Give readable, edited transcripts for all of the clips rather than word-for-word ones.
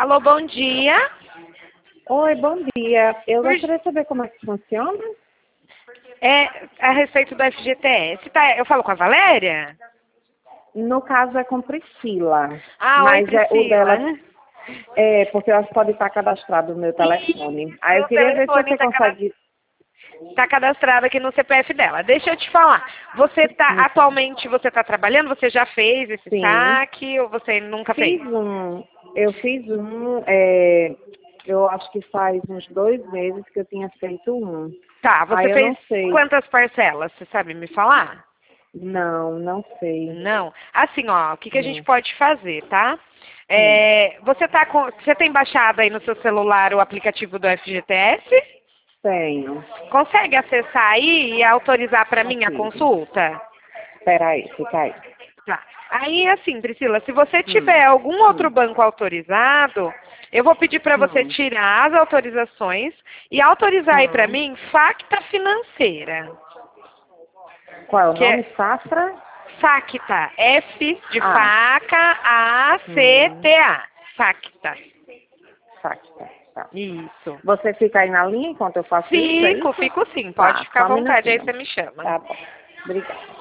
Alô, bom dia. Oi, bom dia. Eu gostaria de saber como é que funciona. É a respeito do FGTS. Tá, eu falo com a Valéria? No caso é com Priscila. Ah, oi, Mas o Priscila. dela porque eu acho que pode estar cadastrado no meu telefone. Aí eu O queria ver se telefone você está consegue. cadastrado aqui no CPF dela. Deixa eu te falar. Você tá Sim. atualmente você está trabalhando? Você já fez esse Sim. saque ou você nunca fez? Eu fiz eu acho que faz uns 2 meses que eu tinha feito um. Tá, você Aí eu fez não sei. quantas parcelas? Você sabe me falar? Não sei. Não. Assim, ó, o que a gente Hum, pode fazer, tá? hum. Você tem baixado aí no seu celular o aplicativo do FGTS? Tenho. Consegue acessar aí e autorizar para mim a Consigo. consulta? Espera aí, fica aí. Tá. Aí, assim, Priscila, se você Hum, tiver algum outro hum, banco autorizado, eu vou pedir para você hum. tirar as autorizações e autorizar aí para Hum. mim Facta Financeira. Qual é o Que nome? é Safra? Facta, F de Ah, faca, A, C, hum, T, A. Facta. Facta. Tá. Isso. Você fica aí na linha enquanto eu faço isso, é Fico, isso? fico sim. Pode Tá, ficar só à um vontade, aí você minutinho. me chama. Tá bom. Obrigada.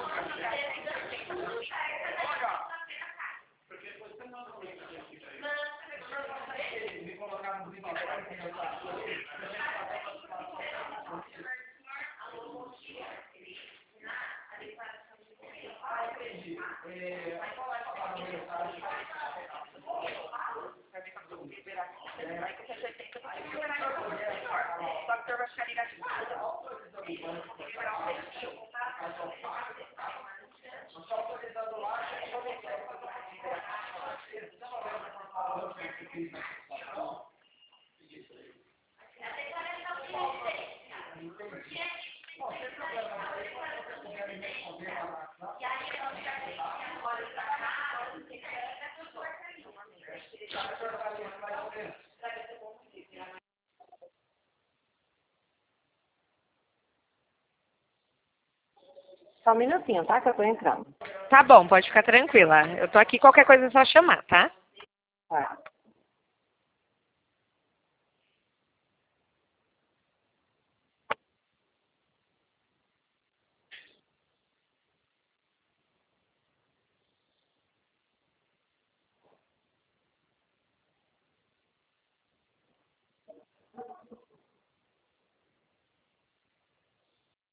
Só um minutinho, tá? Que eu tô entrando. Tá bom, pode ficar tranquila. Eu tô aqui, qualquer coisa é só chamar, tá? Tá.